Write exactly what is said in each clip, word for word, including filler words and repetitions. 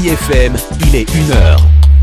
C F M, il est une heure.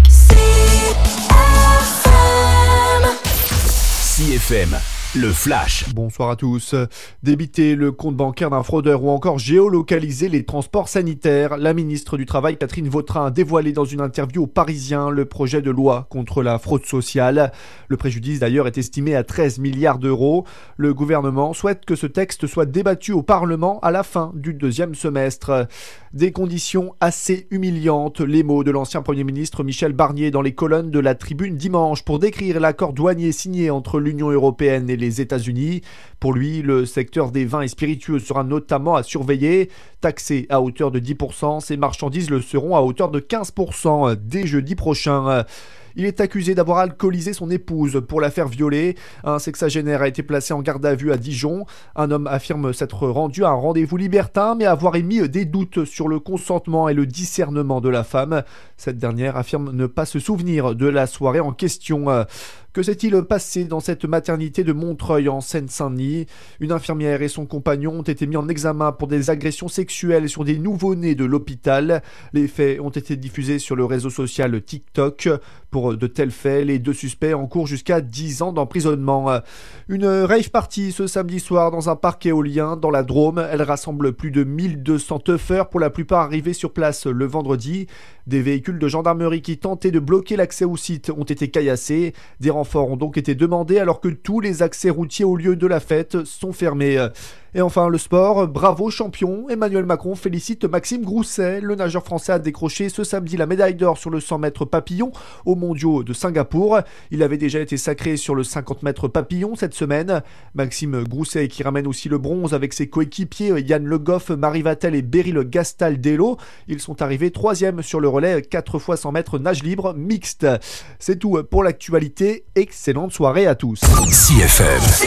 C F M, le flash. Bonsoir à tous. Débiter le compte bancaire d'un fraudeur ou encore géolocaliser les transports sanitaires. La ministre du Travail, Catherine Vautrin, a dévoilé dans une interview aux Parisiens le projet de loi contre la fraude sociale. Le préjudice d'ailleurs est estimé à treize milliards d'euros. Le gouvernement souhaite que ce texte soit débattu au Parlement à la fin du deuxième semestre. Des conditions assez humiliantes, les mots de l'ancien Premier ministre Michel Barnier dans les colonnes de la Tribune dimanche pour décrire l'accord douanier signé entre l'Union européenne et les États-Unis. Pour lui, le secteur des vins et spiritueux sera notamment à surveiller. Taxé à hauteur de dix pour cent, ces marchandises le seront à hauteur de quinze pour cent dès jeudi prochain. Il est accusé d'avoir alcoolisé son épouse pour la faire violer. Un sexagénaire a été placé en garde à vue à Dijon. Un homme affirme s'être rendu à un rendez-vous libertin, mais avoir émis des doutes sur le consentement et le discernement de la femme. Cette dernière affirme ne pas se souvenir de la soirée en question. Que s'est-il passé dans cette maternité de Montreuil en Seine-Saint-Denis ? Une infirmière et son compagnon ont été mis en examen pour des agressions sexuelles sur des nouveau-nés de l'hôpital. Les faits ont été diffusés sur le réseau social TikTok. Pour de tels faits, les deux suspects encourent jusqu'à dix ans d'emprisonnement. Une rave party ce samedi soir dans un parc éolien dans la Drôme. Elle rassemble plus de mille deux cents teufeurs, pour la plupart arrivés sur place le vendredi. Des véhicules de gendarmerie qui tentaient de bloquer l'accès au site ont été caillassés. Des renforts ont donc été demandés alors que tous les accès routiers au lieu de la fête sont fermés. Et enfin, le sport, bravo champion. Emmanuel Macron félicite Maxime Grousset. Le nageur français a décroché ce samedi la médaille d'or sur le cent mètres papillon aux mondiaux de Singapour. Il avait déjà été sacré sur le cinquante mètres papillon cette semaine. Maxime Grousset qui ramène aussi le bronze avec ses coéquipiers Yann Le Goff, Marie Vatel et Beryl Gastaldello. Ils sont arrivés troisième sur le relais quatre fois cent mètres nage libre mixte. C'est tout pour l'actualité. Excellente soirée à tous. C F M. C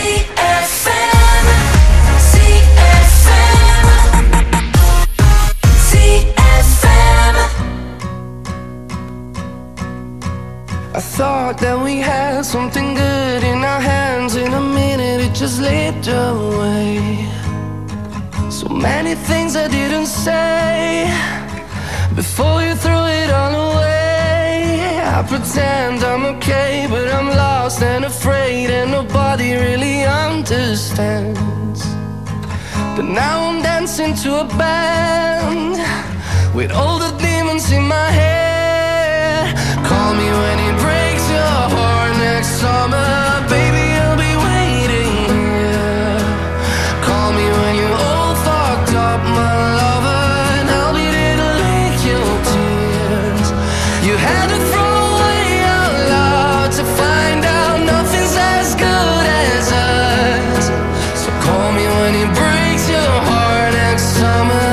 F M. I thought that we had something good in our hands. In a minute it just slipped away. So many things I didn't say before you threw it all away. I pretend I'm okay, but I'm lost and afraid, and nobody really understands. But now I'm dancing to a band with all the demons in my head. Call me when it breaks your heart next summer, baby, I'll be waiting here. Call me when you're all fucked up, my lover, and I'll be there to lick your tears. You had to throw away our love to find out nothing's as good as us. So call me when it breaks your heart next summer.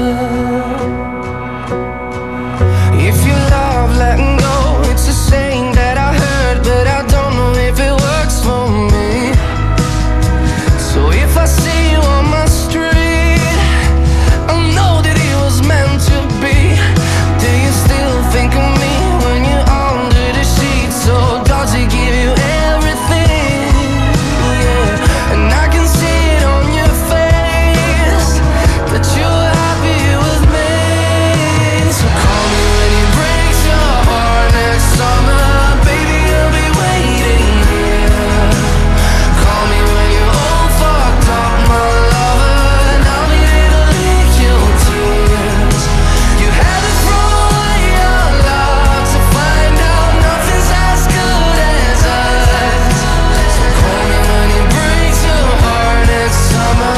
If you love letting go, it's a saying that I heard, but I don't know if it works for me. So if I see you on my street, I know that it was meant to be. Do you still think of me when you're under the sheets? So does it give you everything? Yeah. And I can see it on your face that you're happy with me. So call me when it breaks your heart next summer, baby, I'll be waiting here. Call me when you're all fucked up, my lover, and I'll be there to lick your tears. You had to throw away your love to find out nothing's as good as us. So call me when it breaks your heart next summer.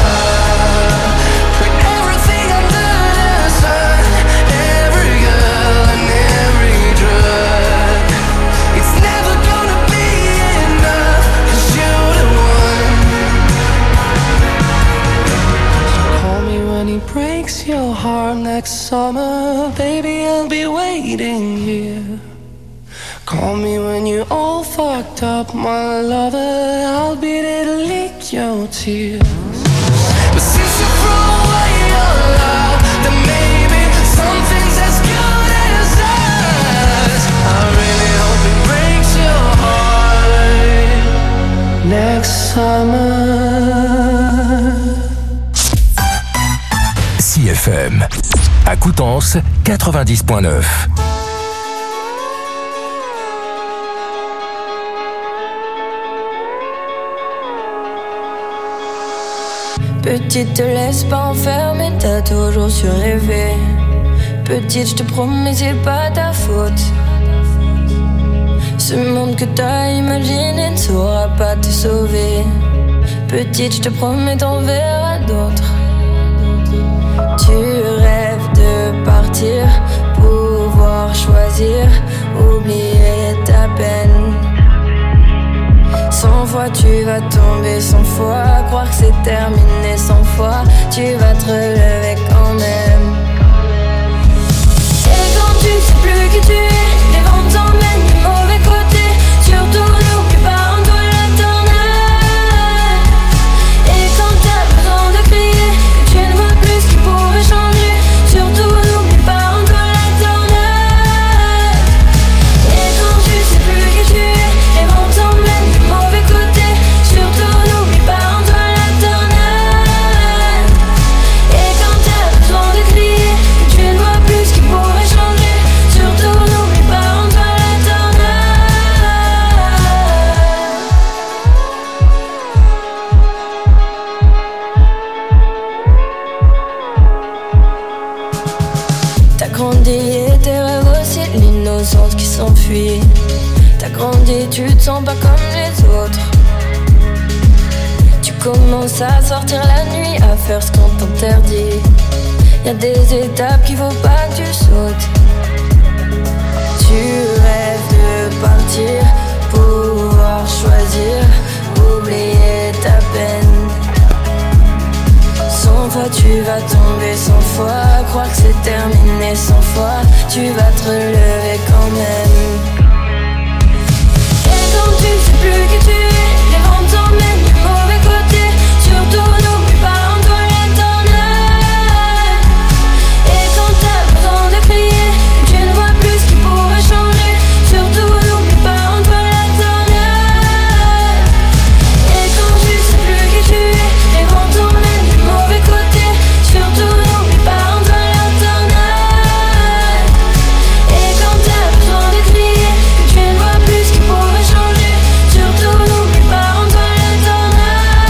Put everything under the sun, every girl and every drug. It's never gonna be enough, 'cause you're the one. So call me when he breaks your heart next summer, baby, I'll be waiting here. Call me when you're all fucked up, my lover, I'll be there to lick your tears. But since you throw away your love, then maybe something's as good as us. I really hope it breaks your heart next summer. C F M. À Coutances, quatre-vingt-dix virgule neuf. Petite, te laisse pas enfermer, t'as toujours su rêver. Petite, je te promets, c'est pas ta faute. Ce monde que t'as imaginé ne saura pas te sauver. Petite, je te promets, t'en verras d'autres. Tu rêves de partir, pouvoir choisir, oublier ta peine. Cent fois tu vas tomber, cent fois croire que c'est terminé, cent fois tu vas te relever quand même. Et quand tu sais plus qui tu es, les vents t'emmènent du mauvais côté. Surtout n'oublie pas en toi l'éternel. Et quand t'as besoin de crier, que tu ne vois plus ce qui pourrait changer, surtout n'oublie pas en toi l'éternel. Et quand tu sais plus qui tu es, les vents t'emmènent du mauvais côté. Surtout n'oublie pas en toi l'éternel. Et quand t'as besoin de crier, que tu ne vois plus ce qui pourrait changer, surtout n'oublie pas en toi l'éternel. T'as grandi et tes rêves aussi, l'innocence qui s'enfuit. T'as grandi, tu te sens pas comme les autres. Tu commences à sortir la nuit, à faire ce qu'on t'interdit. Y'a des étapes qu'il faut pas que tu sautes. Tu rêves de partir, pouvoir choisir, oublier ta peine. Cent fois tu vas tomber, cent fois croire que c'est terminé, cent fois tu vas te relever quand même. Et quand tu sais plus qui tu es, les vents t'emmènent du mauvais côté. Surtout n'oublie pas en toi l'éternel. Et quand t'as besoin de crier, que tu ne vois plus ce qui pourrait changer, surtout n'oublie pas en toi l'éternel. Et quand tu sais plus qui tu es, les vents t'emmènent du mauvais côté. Surtout n'oublie pas en toi l'éternel. Et quand t'as besoin de crier, que tu ne vois plus ce qui pourrait changer, surtout n'oublie pas en toi l'éternel.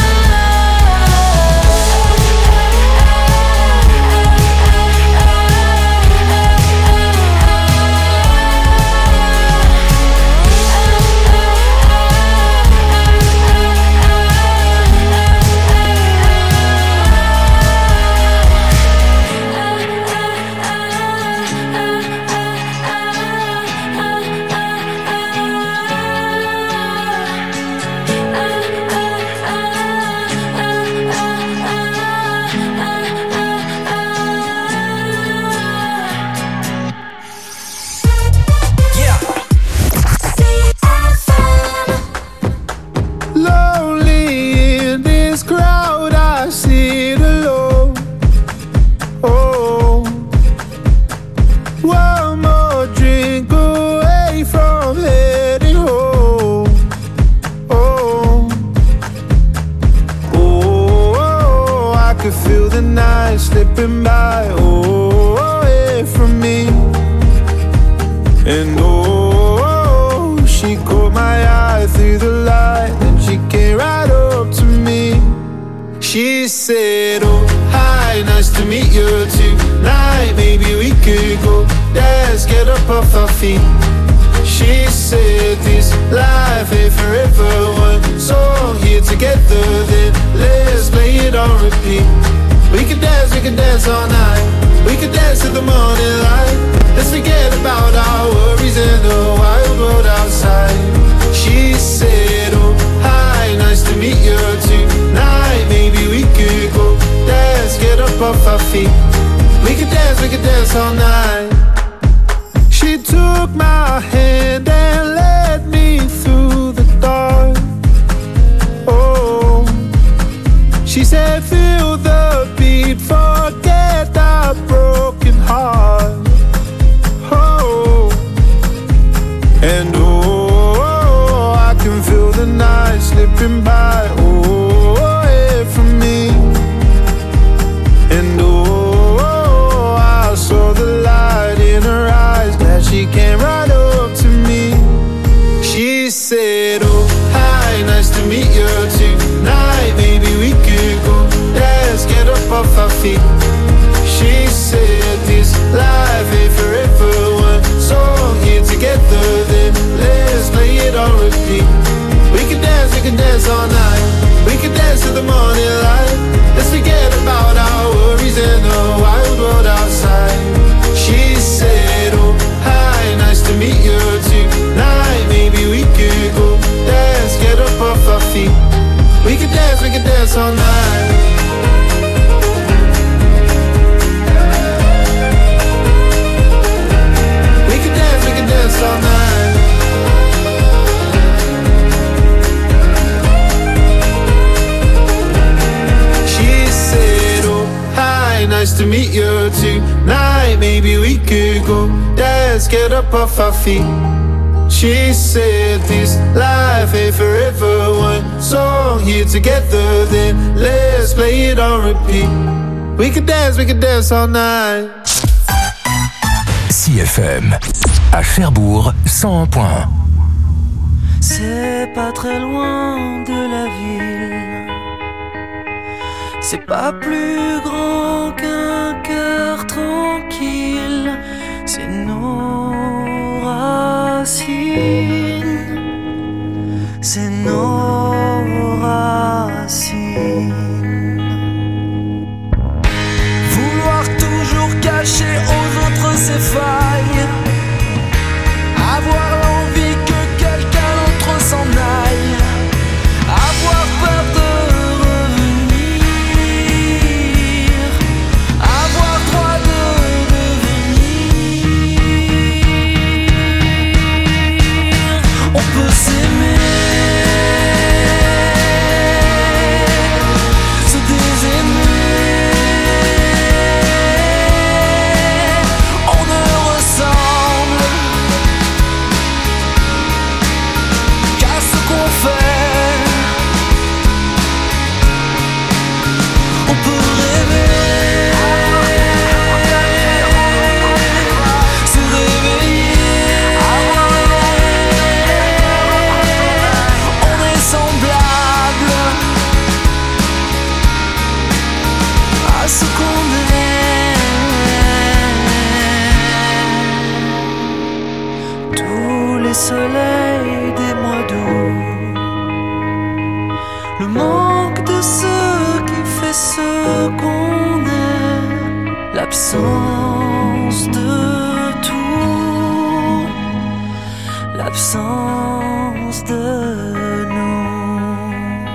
Lonely in this crowd, I sit alone. Oh, one more drink away from heading home. Oh, oh, oh, I could feel the night slipping by. Oh, away from me. And oh, she caught my eye through the light, and she came right up to me. She said, oh, hi, nice to meet you tonight. Maybe we could go dance, get up off our feet. She said, this life ain't forever. One song here together, then let's play it on repeat. We could dance, we could dance all night. We could dance till the morning light. Let's forget about our worries in the wild world outside. She said, oh, hi, nice to meet you tonight. Maybe we could go dance, get up off our feet. We could dance, we could dance all night. She took my hand and led me through the dark. Oh, she said, feel the beat, forget our broken heart. Oh, and oh, I can feel the night slipping by. Oh, away from me. And oh, our could dance all night. We could dance, we could dance all night. She said, oh, hi, nice to meet you tonight. Maybe we could go dance, get up off our feet. She said this life ain't forever. One song here together, then let's play it on repeat. We could dance, we could dance all night. C F M, à Cherbourg, cent un point un. C'est pas très loin de la ville. C'est pas plus grand qu'un cœur tranquille. C'est nos racines. C'est nos racines. Vouloir toujours cacher aux autres ses failles. Avoir l'envie que quelqu'un d'autre s'en aille. Avoir peur de revenir. Avoir droit de devenir. On peut s'aimer, se désaimer. On ne ressemble qu'à ce qu'on fait. On peut rêver, se réveiller. On est semblable à ce qu'on est. Tous les soleils des mois d'août, le manque de ce qui fait ce qu'on est, l'absence de tout, l'absence de nous.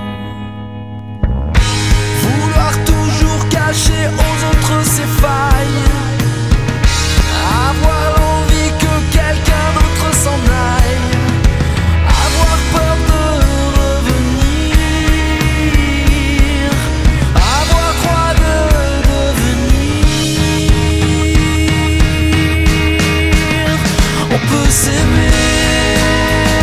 Vouloir toujours cacher aux autres ses failles. Avoir l'envie que quelqu'un d'autre s'en aille. Avoir peur de revenir. Avoir droit de devenir. On peut s'aimer,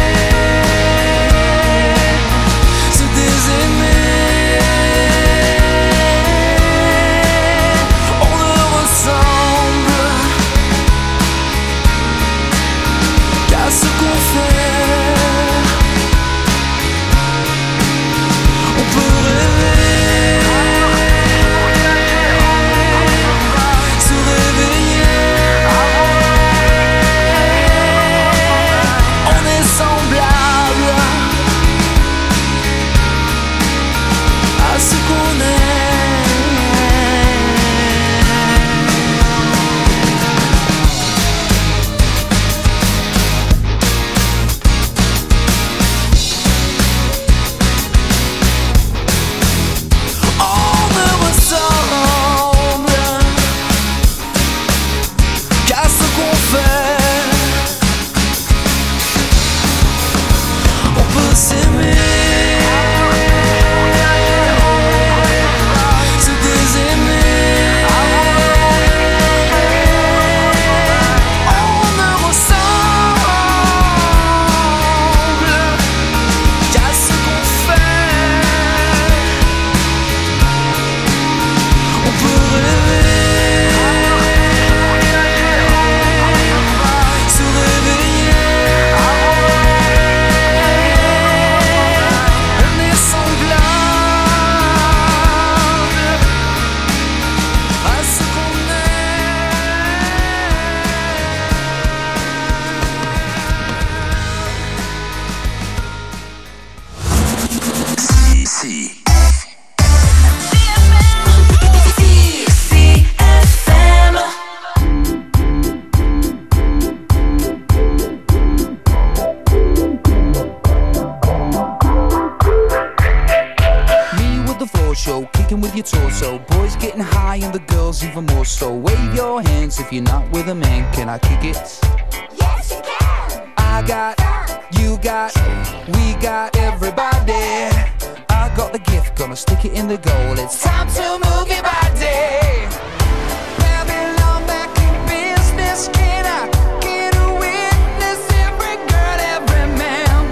the floor show, kicking with your torso. Boys getting high and the girls even more so. Wave your hands if you're not with a man. Can I kick it? Yes, you can. I got, you got, we got everybody. I got the gift, gonna stick it in the goal. It's time to move your body. Babylon back in business. Can I get a witness? Every girl, every man.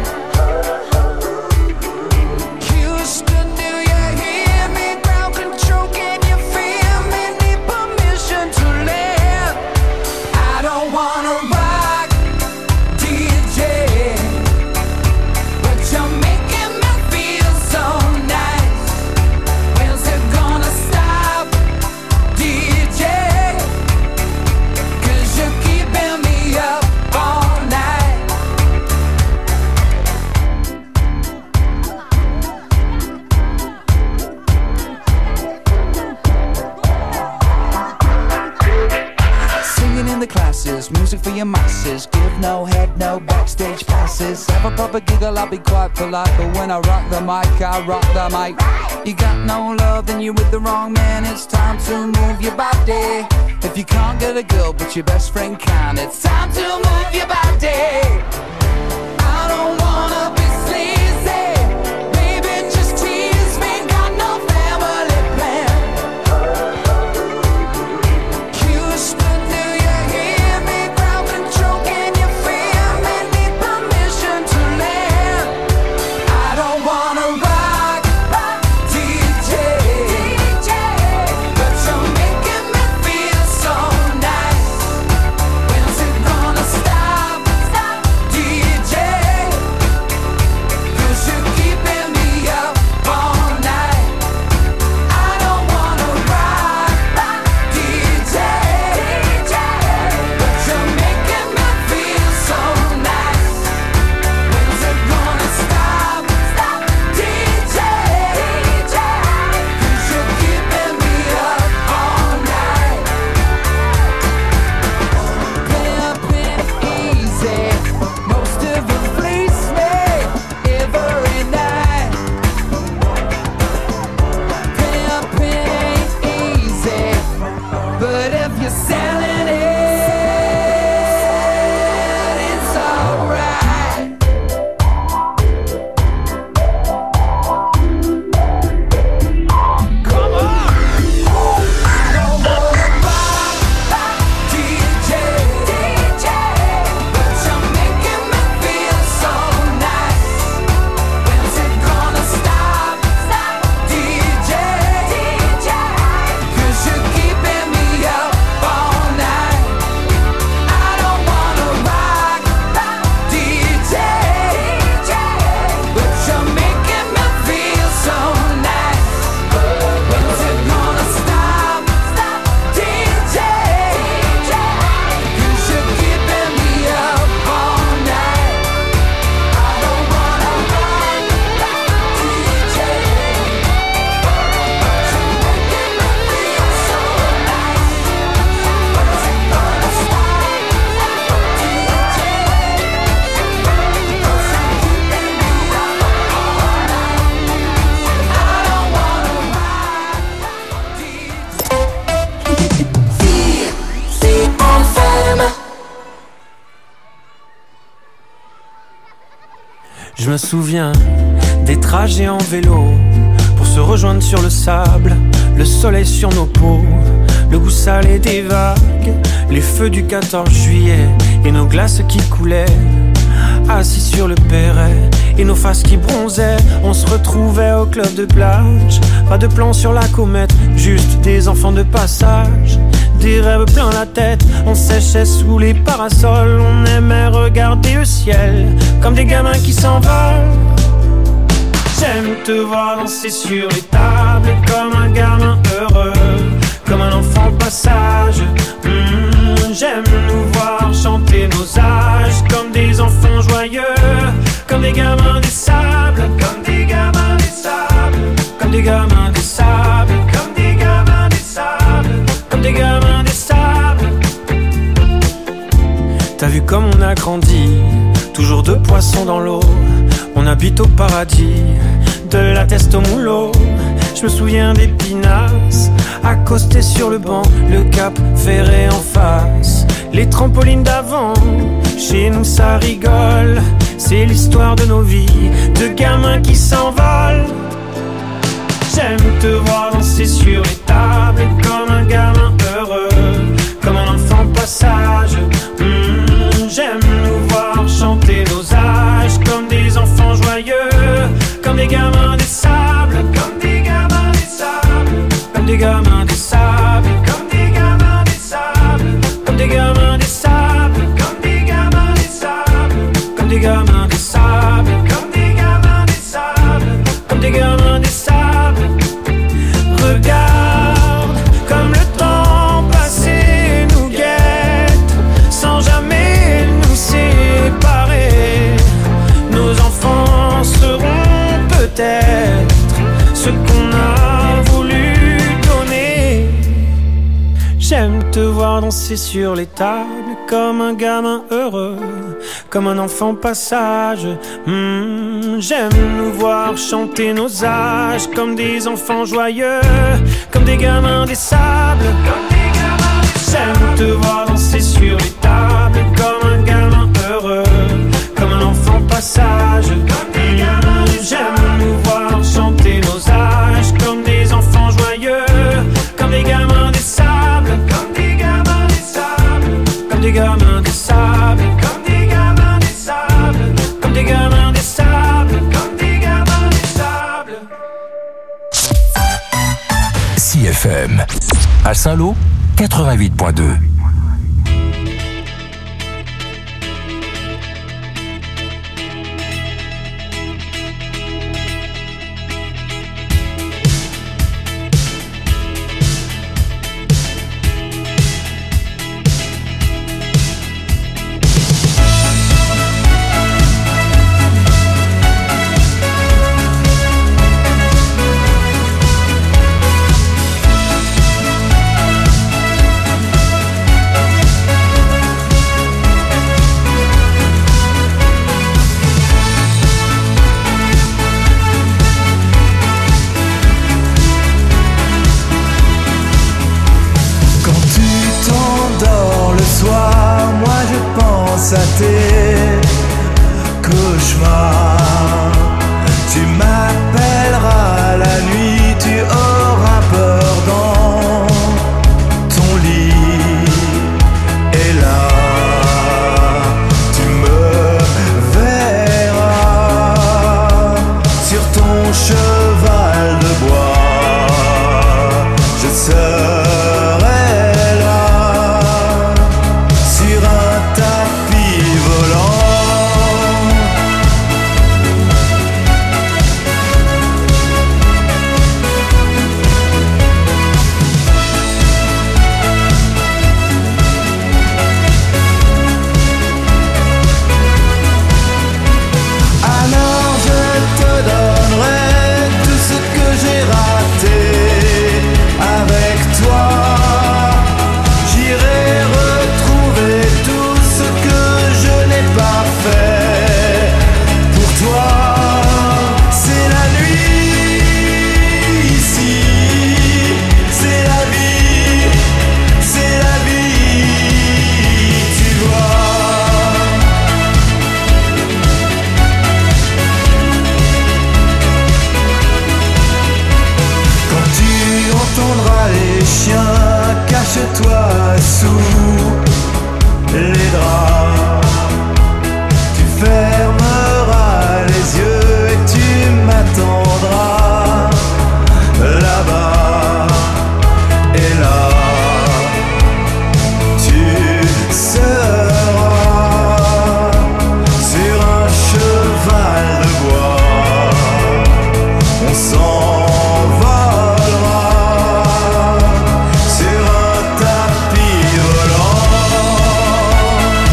Houston, do you hear me? Ground control, can you feel me? Need permission to live. I don't wanna rock, D J, but you're making me feel so nice. When's it gonna stop, D J? Cause you're keeping me up all night. Singing in the classes, music for your masses. Give no head, no backstage passes. Have a proper giggle, I'll be quite polite. But when I rock the mic, I rock the mic. You got no love, then you're with the wrong man. It's time to move your body. If you can't get a girl, but your best friend can, it's time to move your body. I don't wanna be sleazy. Baby, just tease me. Got no family plan. Houston, do you hear me? Ground control, can you feel me? Need permission to land. I don't wanna rock, D J, but you're making me feel so nice. When's it gonna stop, D J? Cause you're keeping me up all night. I don't wanna rock, D J, but you're making me feel so nice. When's it gonna stop, D J? Cause you're keeping me up all night. Pimpin' easy, most of it fleece me every night. Pimpin' ain't easy, but if you're selling it, it's alright. Come on! I don't wanna rock, D J, but you're making me feel so nice. When's it gonna stop, D J? Cause you're keeping me up all night. I don't wanna rock, D J, but you're making me feel so nice. When's it gonna stop, D J? Cause you're keeping me up all night. I don't wanna rock, D J, but you're making me feel so nice. When's it gonna stop, D J? Cause you're keeping me up all night. I don't wanna rock, D J. Je me souviens des trajets en vélo pour se rejoindre sur le sable, le soleil sur nos peaux, le goût salé des vagues, les feux du quatorze juillet et nos glaces qui coulaient. Assis sur le perret et nos faces qui bronzaient, on se retrouvait au club de plage. Pas de plan sur la comète, juste des enfants de passage. Des rêves plein la tête, on séchait sous les parasols. On aimait regarder le ciel comme des gamins qui s'envolent. J'aime te voir danser sur les tables comme un gamin heureux, comme un enfant au passage. Mmh, j'aime nous voir chanter nos âges comme des enfants joyeux, comme des gamins des sables, comme des gamins des sables, comme des gamins des sables, comme des gamins des sables, comme des gamins des sables. T'as vu comme on a grandi, toujours deux poissons dans l'eau. On habite au paradis, de la teste au moulot. Je Je me souviens des pinasses, accostés sur le banc, le cap ferré en face, les trampolines d'avant. Chez nous ça rigole, c'est l'histoire de nos vies, de gamins qui s'envolent. J'aime te voir danser sur les tables comme un gamin heureux, comme un enfant passage. Mmh, j'aime nous voir chanter nos âges comme des enfants joyeux, comme des gamins des sables, comme des gamins des sables, comme des gamins des sables, comme des gamins des sables, comme des gamins des sables, comme des gamins des sables, comme des gamins des sables, comme des gamins des sables, comme des gamins des sables. Regarde comme le temps passé nous guette, sans jamais nous séparer. Nos enfants seront peut-être ce qu'on a voulu donner. J'aime te voir danser sur les tables comme un gamin heureux, comme un enfant passage. Mmh, j'aime nous voir chanter nos âges comme des enfants joyeux, comme des gamins des sables, comme des gamins des sables. J'aime te voir danser sur les tables comme un gamin heureux, comme un enfant passage. Comme des gamins des sables. J'aime nous voir chanter nos âges comme des enfants joyeux, comme des gamins des sables, comme des gamins des sables, comme des gamins des sables, comme des gamins des sables, comme des gamins des sables, comme des gamins des sables. C F M à Saint-Lô, quatre-vingt-huit point deux. À tes cauchemars, tu m'appelleras la nuit, tu auras peur dans ton lit, et là tu me verras sur ton cheval de bois. Je serai là sur un tapis volant. Alors je te donnerai tout ce que j'ai raté avec toi. J'irai retrouver tout ce que je n'ai pas fait pour toi. C'est la nuit ici, c'est la vie, c'est la vie, tu vois. Quand tu entendras les chiens, cache-toi sous les draps. Tu fermeras les yeux et tu m'attendras là-bas. Et là, tu seras sur un cheval de bois. On s'envolera sur un tapis volant.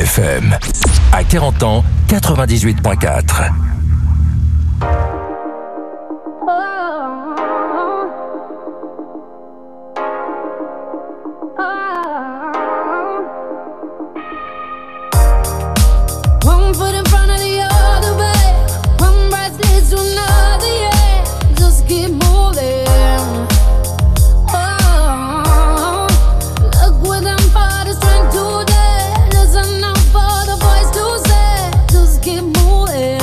F M. À quarante ans, quatre-vingt-dix-huit virgule quatre. One foot in front of the other way. One breath leads to another, yeah. Just keep moving. Oh, look what them bodies trying to do there. Listen out for the voice to say. Just keep moving.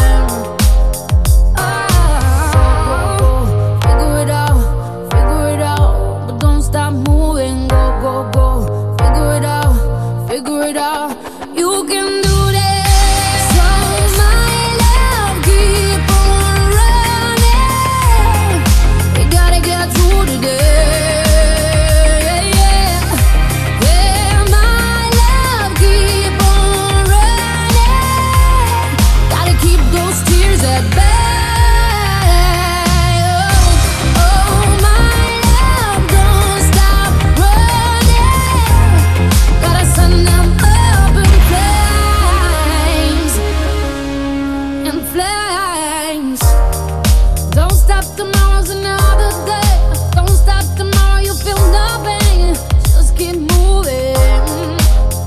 Oh, figure it out, figure it out, but don't stop moving. Go, go, go. Figure it out, figure it out. You can do this. So my love, keep on running. We gotta get through today. Yeah, yeah, my love, keep on running. Gotta keep those tears at bay. Oh, oh, my love, don't stop running. Gotta send them up in flames, in flames. Don't stop, tomorrow's another day. Don't stop, tomorrow you feel nothing. Just keep moving.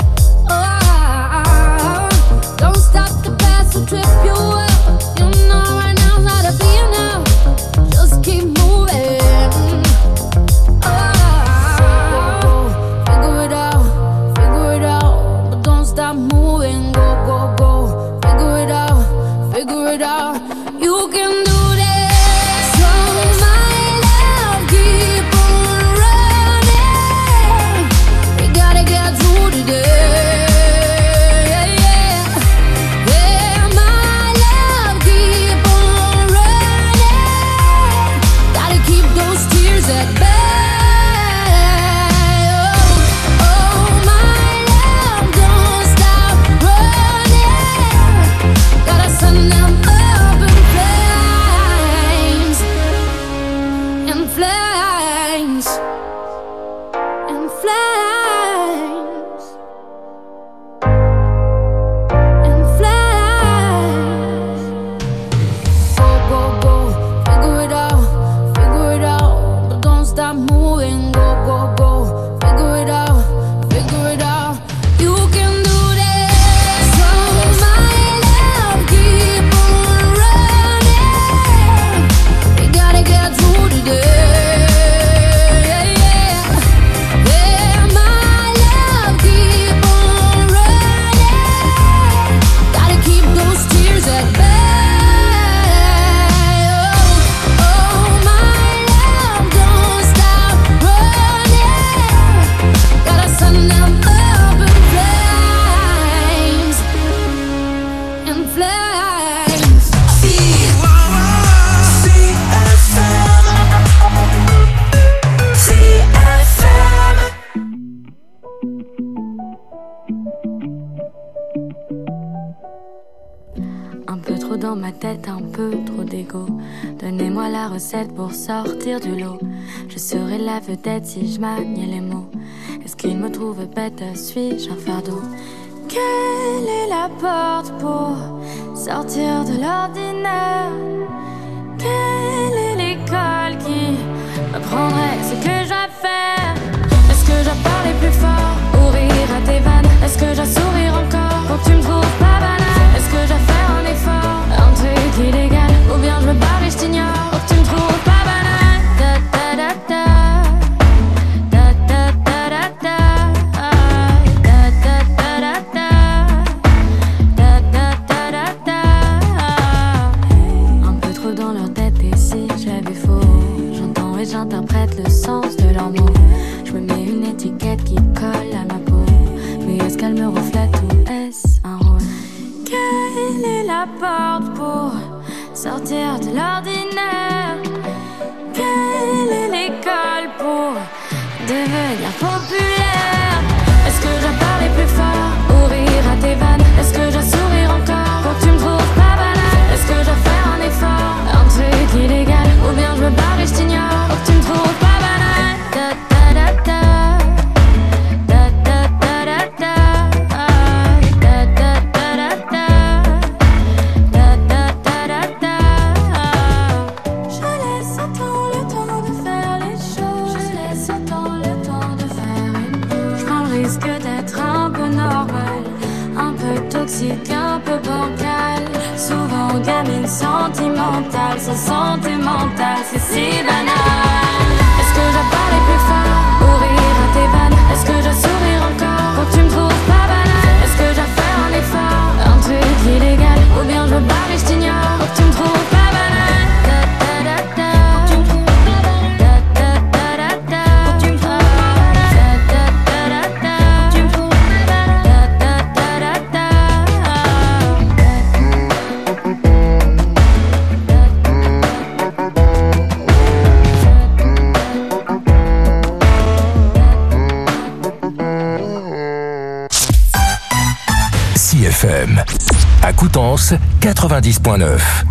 Oh, don't stop, the past will trip you up. You know right now's how to be now. Just keep moving. Oh, figure it out, figure it out, but don't stop moving. Go, go, go. Figure it out, figure it out. You can do this. So my love, keep on running. We gotta get through today. Yeah, yeah, yeah, my love, keep on running. Gotta keep those tears at bay. Oh, oh, my love, don't stop running. Gotta send them up in flames, in flames, in flames, in flames. Go, go, go, figure it out, figure it out, but don't stop moving. Go, go, go, figure it out, figure it out. You can do this. So my love, keep on running. We gotta get through today. Yeah, yeah, yeah, my love, keep on running. Gotta keep those tears at bay. Oh, oh, my love, don't stop running. Gotta send them up in flames, in flames. C F M. C F M. Un peu trop dans ma tête, un peu trop d'ego. Donnez-moi la recette pour sortir du lot. Je serai la vedette si je maniais les mots. Est-ce qu'il me trouve bête? Suis-je un fardeau? Quelle est la porte pour sortir de l'ordinaire? Quelle est l'école qui m'apprendrait ce que j'ai à faire? Est-ce que je parler plus fort ou rire à tes vannes? Est-ce que je sourire encore pour que tu me trouves pas banale? Est-ce que je faire un effort, un truc illégal? Ou bien je me barre et je t'ignore pour que tu me trouves pas banale? Da da da da. Da da da da da. Da da da da da. Da da da da da. Un peu trop dans leur tête et si j'avais faux, j'entends et j'interprète le sens de leurs mots. Je me mets une étiquette qui colle à ma peau. Mais est-ce qu'elle me reflète ou est-ce un rôle? Quelle est la porte pour sortir de l'ordinaire? Quelle est l'école pour devenir populaire? Est-ce que je parlais plus fort ou rire à tes vannes? Est-ce que je sourire encore pour que tu me trouves pas banale? Est-ce que je fais un effort, un truc illégal? Ou bien je me barre et je t'ignore pour que tu me trouves pas banale? Da da da da. Da da da da da. Da mental, sa santé mentale, c'est si banal. Est-ce que je parle plus fort pour rire à tes vannes? Est-ce que je sourire encore quand tu me trouves pas banal? Est-ce que je fais un effort, un truc illégal? Ou bien je me barre et je t'ignore quand tu me trouves pas banal? F M. À Coutances, quatre-vingt-dix point neuf.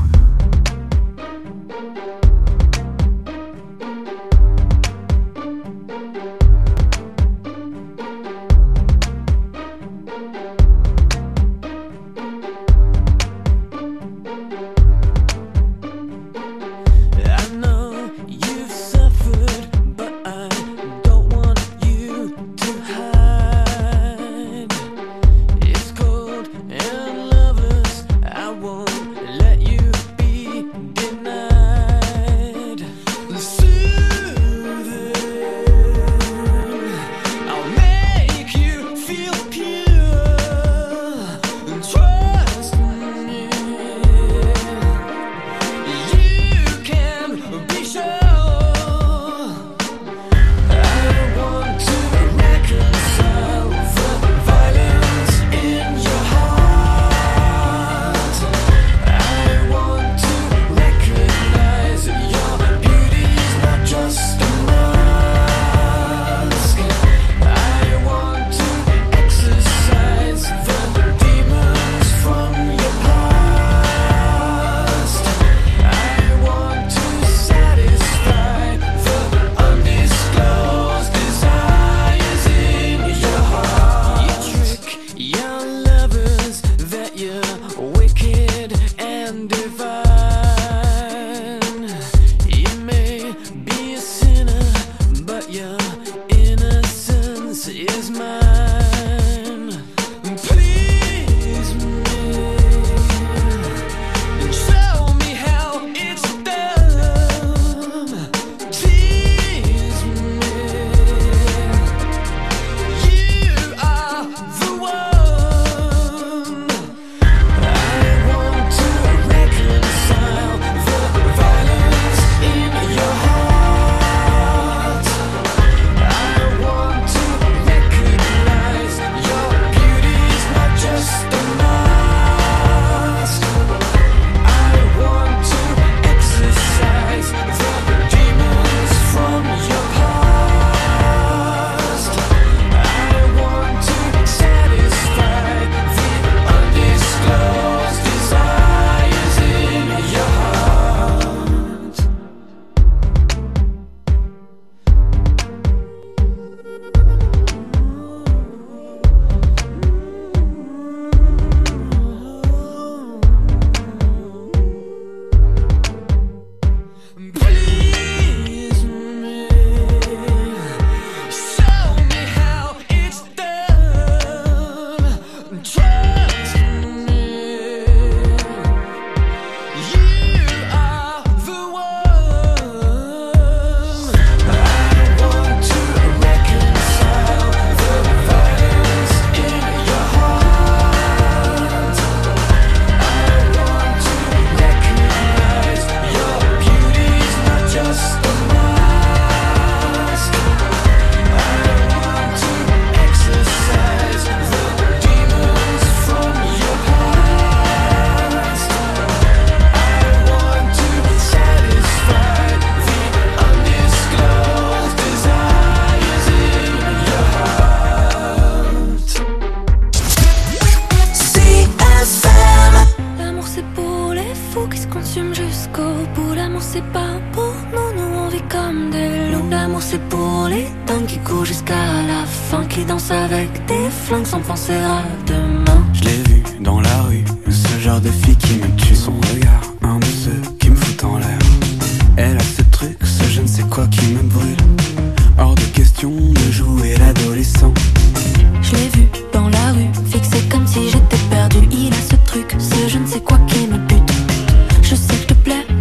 Je sais que je te plais,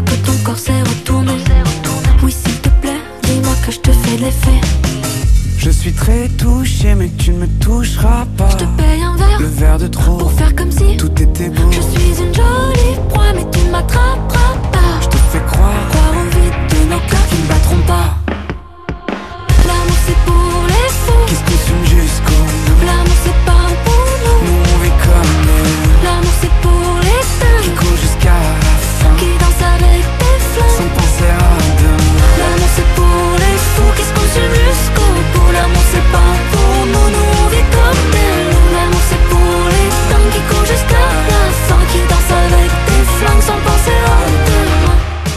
l'effet. Je suis très touché mais tu ne me toucheras pas. Je te paye un verre, le verre de trop, pour faire comme si tout était beau. Je suis une jolie proie mais tu ne m'attraperas pas. Je te fais croire, croire au vide de nos cœurs qui ne battront pas. L'amour c'est pour les fous, qui se consume jusqu'au bout. L'amour c'est pas pour nous, nous on vit comme nous. L'amour c'est pour les dingues, qui courent jusqu'à la fin, qui dansent avec des flammes, sans penser à demain. L'amour c'est pour les fous, qui se consument jusqu'au bout. L'amour c'est pas pour nous, nous on vit comme des loups. L'amour c'est pour les dingues, qui courent jusqu'à la fin, qui dansent avec des flammes, sans penser à demain.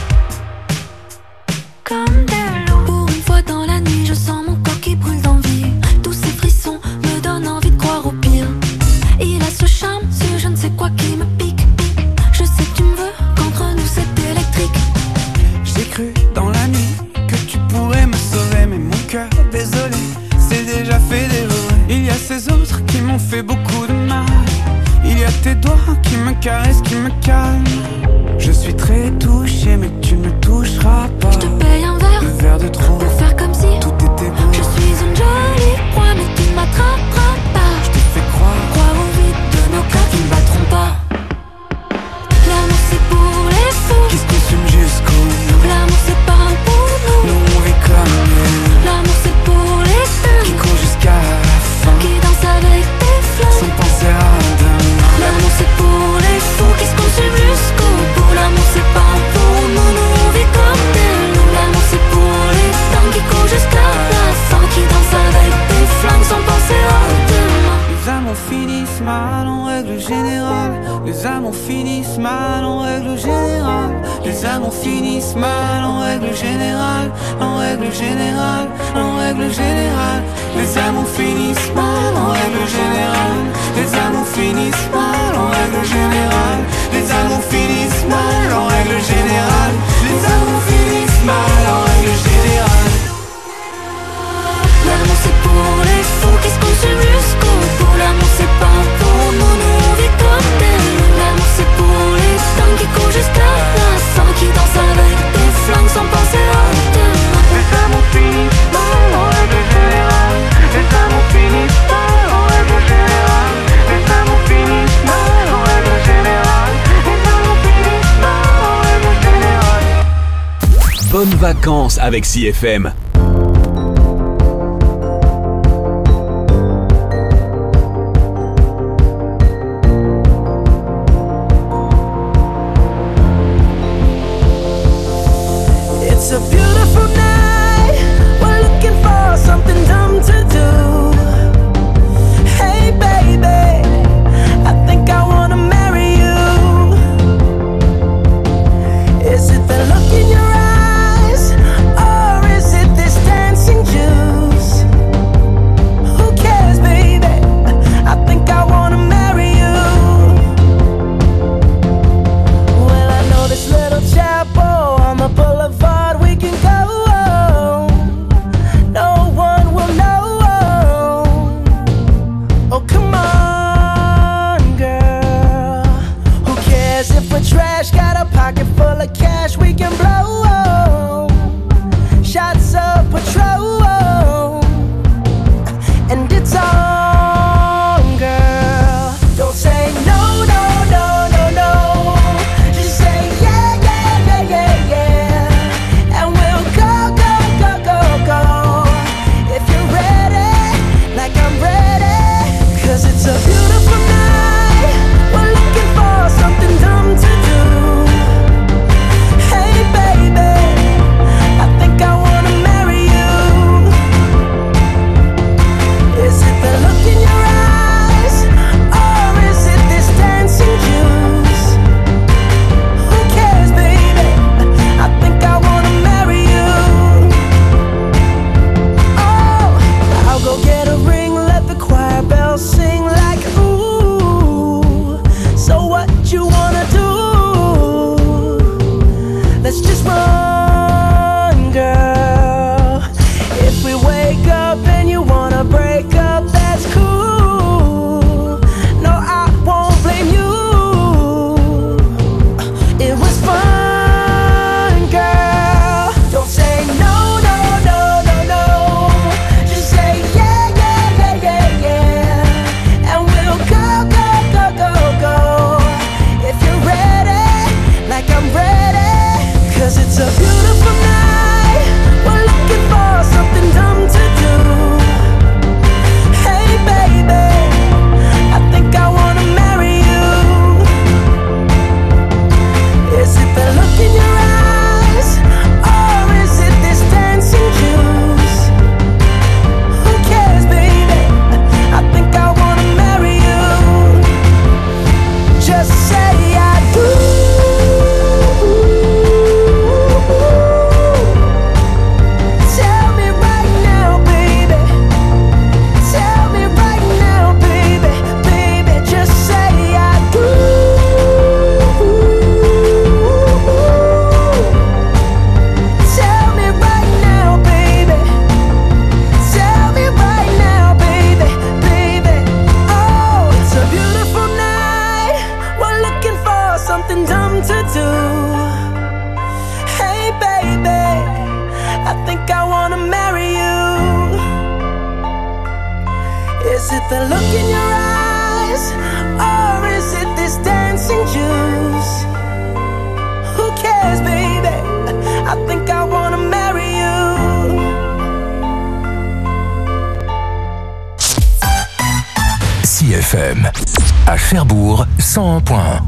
Comme des loups. Pour une fois dans la nuit, je sens mon corps qui brûle d'envie. Tous ces frissons me donnent envie de croire au pire. Il a ce charme, ce je ne sais quoi qui me pique. Je sais que tu me veux, qu'entre nous c'est électrique. J'ai cru dans la nuit que tu pourrais me sauver, mais mon cœur, désolé, c'est déjà fait dévorer. Il y a ces autres qui m'ont fait beaucoup de mal. Il y a tes doigts qui me caressent, qui me calment. Je suis très touché mais tu ne me toucheras pas. Je te paye un verre, le verre de trop, pour faire comme si tout était beau. Je suis une jolie proie mais tu ne m'attraperas pas. Je te fais croire, croire au vide de nos cœurs qui ne battront pas. L'amour c'est pour les fous, qui se consument jusqu'au bout. L'amour c'est pas pour nous, nous on vit comme nous. L'amour c'est pour les dingues, qui courent jusqu'à la fin, qui dansent avec des flammes, sans penser à demain. L'amour c'est pour les fous, qui se consument jusqu'au bout. L'amour c'est pas pour nous, nous on vit comme des loups. L'amour c'est pour les dingues, qui courent jusqu'à la fin, qui dansent avec des flammes, sans penser à demain. Les amours finissent mal en règle générale. Les amours finissent mal en règle générale. Les amours finissent mal en règle générale. En règle générale, en règle générale. Les amours finissent mal en règle générale. Les amours finissent mal en règle générale. Les amours finissent mal en règle générale. Les amours finissent mal en règle générale. L'amour c'est pour les fous, qui se consument jusqu'au bout. L'amour c'est pas pour nous, nous on vit comme des loups. L'amour c'est pour les dingues, qui courent jusqu'à la fin, qui dansent avec des flammes, sans penser à demain. Les amours finissent mal en règle générale. Les amours finissent mal en règle générale. Les amours finissent mal en règle générale. Les amours finissent mal en règle générale. Bonnes vacances avec C F M. It's a beautiful night. We're looking for something dumb to do. Hey baby, I think I wanna marry you. Is it the look in your eyes, or is it this dancing juice? Who cares, baby? I think I wanna marry you. Well, I know this little chapel on the boulevard. We can Is it the look in your eyes? Or is it this dancing juice? Who cares, baby? I think I wanna marry you. C F M à Cherbourg cent un point un.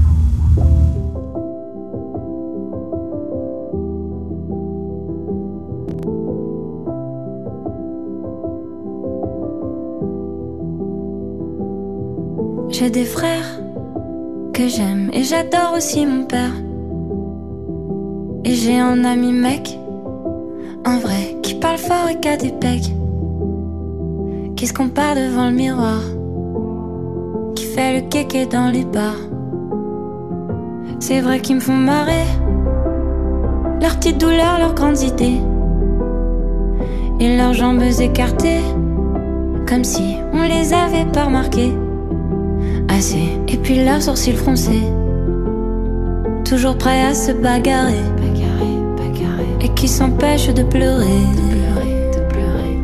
J'ai des frères que j'aime et j'adore aussi mon père. Et j'ai un ami mec, un vrai, qui parle fort et qui a des pecs, qui se compare devant le miroir, qui fait le kéké dans les bars. C'est vrai qu'ils me font marrer, leurs petites douleurs, leurs grandes idées, et leurs jambes écartées, comme si on les avait pas remarquées assez. Et puis leurs sourcils froncés, toujours prêts à se bagarrer, bagarrer, bagarrer, et qui s'empêchent de pleurer, de pleurer, de pleurer.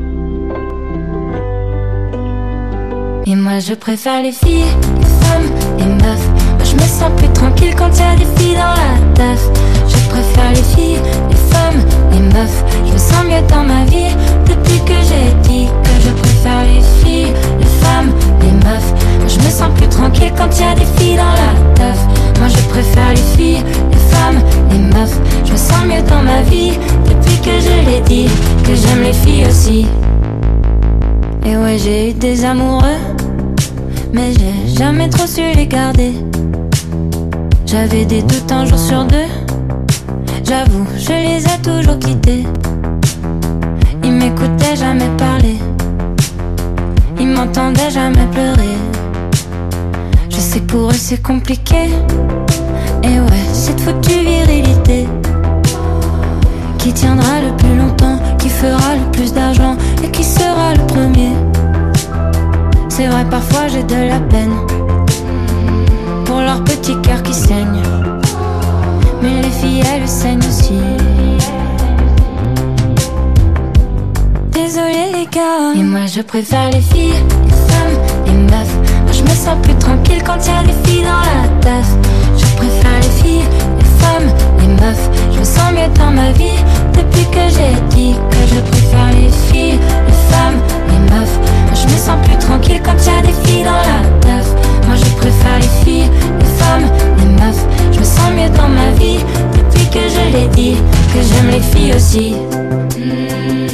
Et moi je préfère les filles, les femmes, les meufs. Moi je me sens plus tranquille quand y'a des filles dans la teuf. Je préfère les filles, les femmes, les meufs. Je me sens mieux dans ma vie depuis que j'ai dit que je préfère les filles, les femmes, les meufs. Moi je me sens plus tranquille quand y'a des filles dans la teuf. Moi je préfère les filles, les femmes, les meufs. Je me sens mieux dans ma vie depuis que je l'ai dit, que j'aime les filles aussi. Et ouais, j'ai eu des amoureux, mais j'ai jamais trop su les garder. J'avais des doutes un jour sur deux, j'avoue, je les ai toujours quittés. Ils m'écoutaient jamais parler, ils m'entendaient jamais pleurer. Je sais que pour eux c'est compliqué, et ouais, cette foutue virilité qui tiendra le plus longtemps, qui fera le plus d'argent et qui sera le premier. C'est vrai, parfois j'ai de la peine pour leur petit cœur qui saigne, mais les filles elles saignent aussi. Désolé les gars. Et moi je préfère les filles, les femmes, les meufs. Moi je me sens plus tranquille quand y'a des filles dans la teuf. Je préfère les filles, les femmes, les meufs. Je me sens mieux dans ma vie depuis que j'ai dit que je préfère les filles, les femmes, les meufs. Moi je me sens plus tranquille quand y'a des filles dans la teuf. Moi je préfère les filles, les femmes, les meufs. Je me sens mieux dans ma vie depuis que je l'ai dit, que j'aime les filles aussi. Mmh.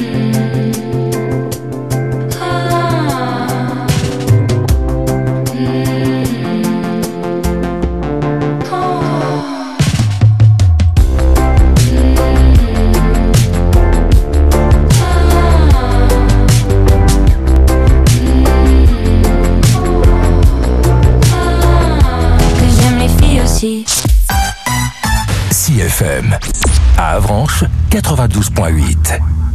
C F M à Avranches quatre-vingt-douze point huit.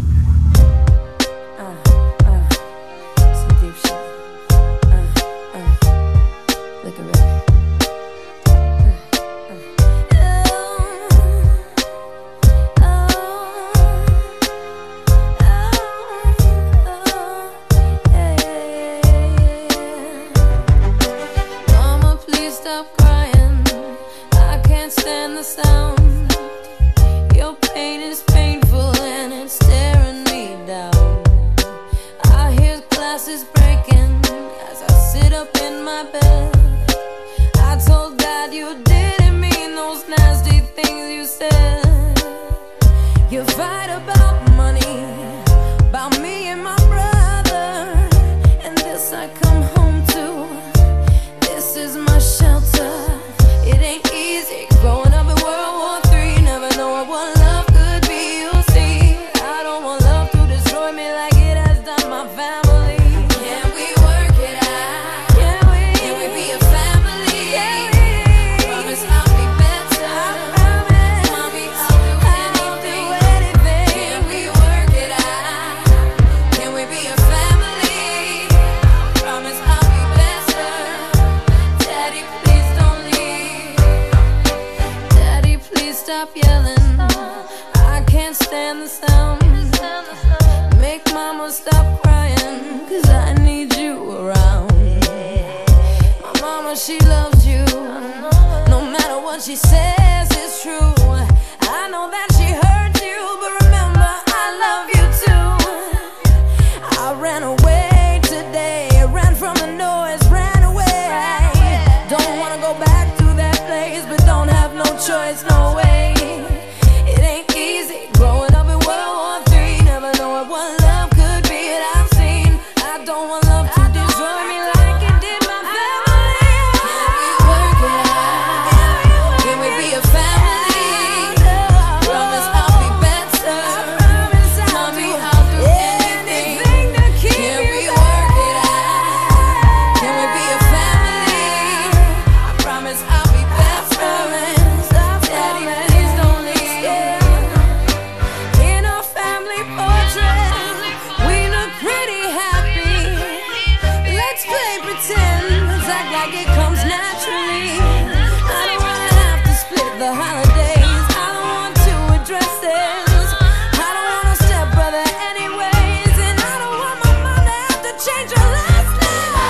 Stop yelling, I can't stand the sound. Make mama stop crying, cause I need you know she loves you. No matter what she says, it's true. I know that she hurt you, but remember, I love you too. I ran away today, ran from the noise, ran away. Don't wanna go back to that place, but don't have no choice, no way. It ain't easy growing up in World War Three, never knowing what love could be that I've seen. I don't want love to destroy me like it did my family. Can we work it out? Can we be a family? Promise I'll be better. Tell me I'll do anything. Can we work it out? Can we be a family? I promise I'll be better. Daddy, please don't leave. In our family portrait, we look pretty happy. Let's play pretend, let's act like it comes naturally. I don't wanna have to split the holidays. I don't want two addresses. I don't want a stepbrother anyways. And I don't want my mom to have to change her last name.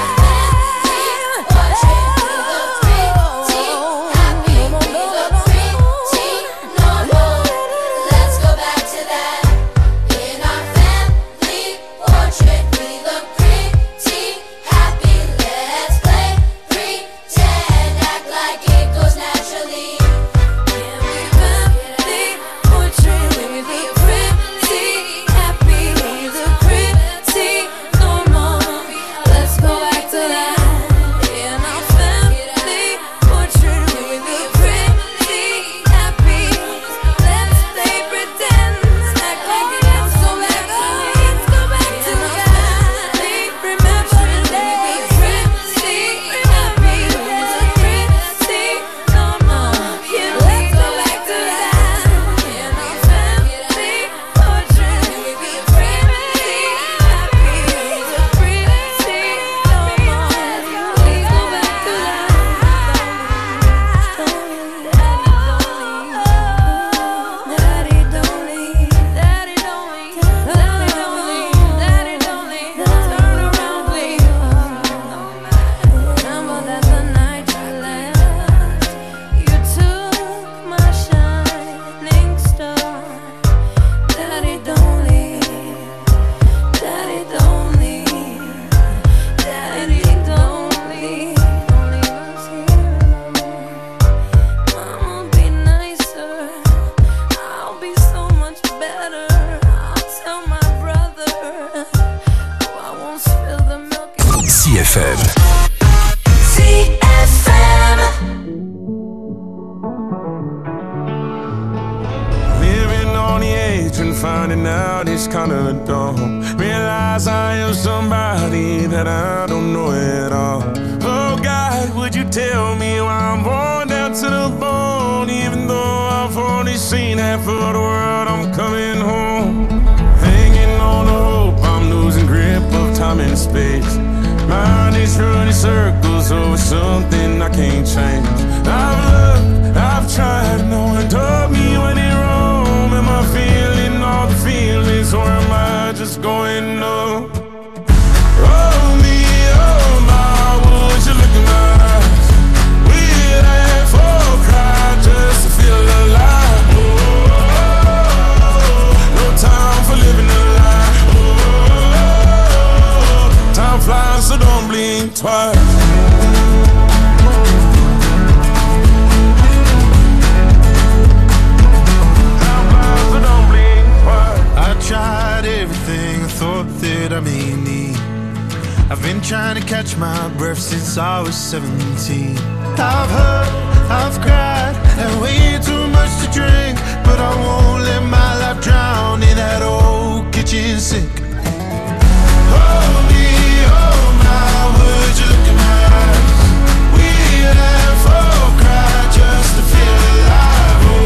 Let's go back to that. In our family portrait, we look pretty happy. Let's play pretend, act like it goes naturally. Can we family portrait? We look pretty happy. We look pretty normal. Let's go back to that. In our family portrait, we look pretty happy. Let's play pretend, act like it goes so naturally. Let's go back to that. Remember the day. We look pretty happy. We look pretty normal. Let's go back to that. In our family portrait, we look pretty happy. We look pretty normal. Please go back to that. Daddy, don't leave. Daddy, don't leave. Daddy, don't leave. Daddy, don't leave. Turn around, please. Remember that the night you left, you took my shining star. Daddy, don't leave. Daddy, don't leave. Daddy, don't leave. Don't leave us here alone. Mama, be nicer. I'll be so much better. I'll tell my brother. Oh, I won't spill the milk. C F M. C F M. Living on the edge and finding out it's kinda dumb. Realize I am somebody that I don't know at all. Oh God, would you tell me why I'm worn down to the bone? Even though I've only seen half of the world, I'm coming home. Hanging on the hope, I'm losing grip of time and space. Mind is running circles over something I can't change. I've looked, I've tried, no one told me when it wrong. Am I feeling all the feelings, or am I just going up? Oh me, oh my, would you look in my eyes? We'd laugh or cry just to feel alive. Oh, no time for living a lie. Oh, time flies, so don't blink twice. I tried everything I thought that I may need. I've been trying to catch my breath since I was seventeen. I've hurt, I've cried, and way too much to drink, but I won't let my life drown in that old kitchen sink. Oh me, oh my, would you look in my eyes? We laugh or cry just to feel alive. Oh,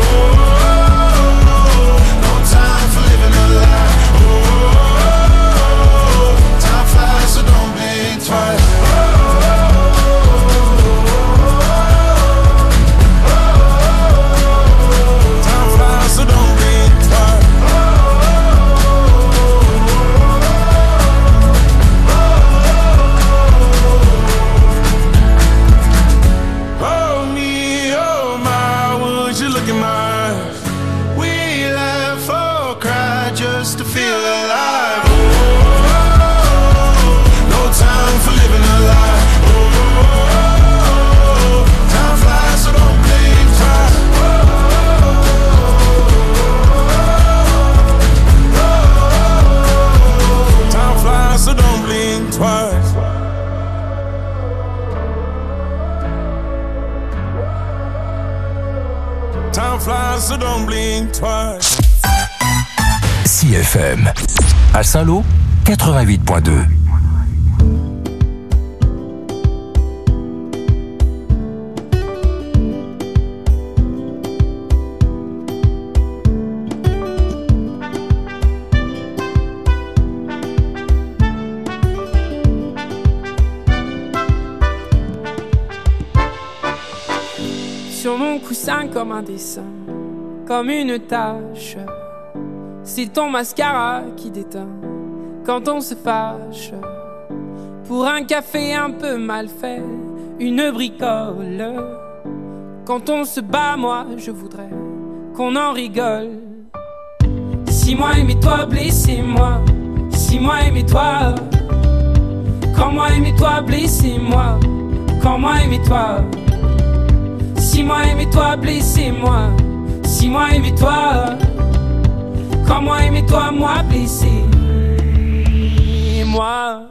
no time for living a lie. Oh, time flies, so don't blink twice. Time flies, so don't blink twice. so don't blink twice. C F M. À Saint-Lô, quatre-vingt-huit point deux. Sur mon coussin comme un dessin, comme une tache, c'est ton mascara qui déteint quand on se fâche. Pour un café un peu mal fait, une bricole. Quand on se bat, moi je voudrais qu'on en rigole. Si moi aimais-toi, blessez-moi. Si moi aimais-toi. Quand moi aimais-toi, blessez-moi. Quand moi aimais-toi. Si moi aimais-toi, blessez-moi. Si moi aimais-toi. Quand moi aimais-toi, moi blessé. Moi.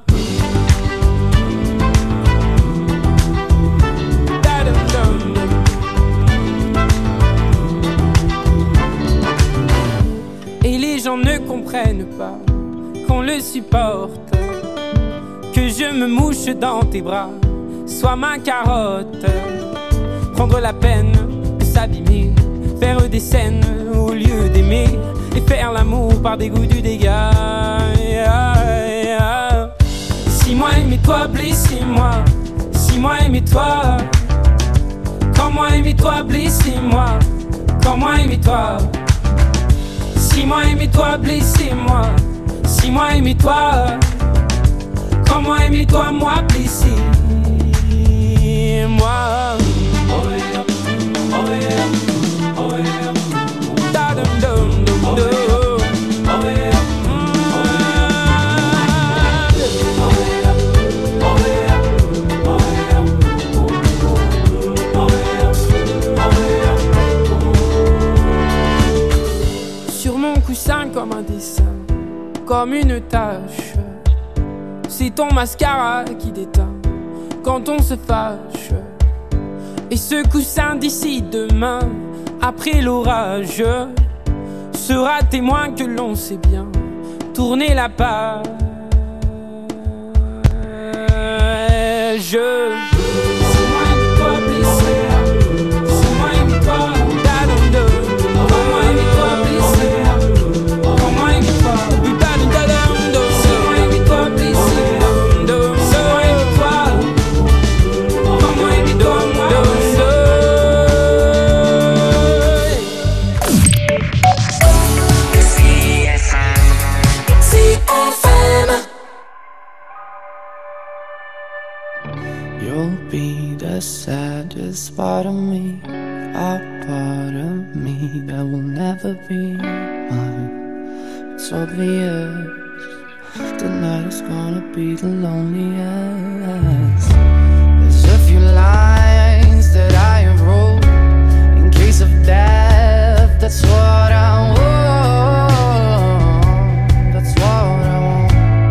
Et les gens ne comprennent pas qu'on le supporte, que je me mouche dans tes bras, sois ma carotte. Prendre la peine de s'abîmer, faire des scènes au lieu d'aimer, et faire l'amour par dégoût du dégât. Si moi aimais-toi, blessez-moi. Si moi aimais-toi. Quand moi aimais-toi, blessez-moi. Quand moi aimais-toi. Si moi aimais-toi, blessez-moi. Si moi aimais-toi. Quand moi aimais-toi, moi blessé. Moi. Oh yeah, oh yeah, oh yeah. Da dum dum dum dum. Oh yeah. Comme un dessin, comme une tache, c'est ton mascara qui déteint quand on se fâche. Et ce coussin d'ici demain, après l'orage, sera témoin que l'on sait bien tourner la page. Saddest part of me, a part of me that will never be mine. It's obvious tonight is gonna be the loneliest. There's a few lines that I have wrote in case of death. That's what I want. That's what I want.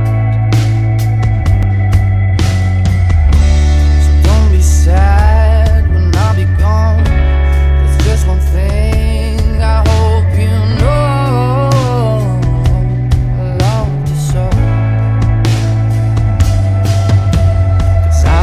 Sad when I'll be gone. There's just one thing I hope you know. I love you so. 'Cause I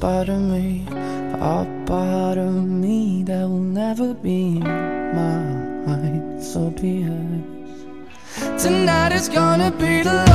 part of me, a part of me that will never be mine. So be it. Tonight is gonna be the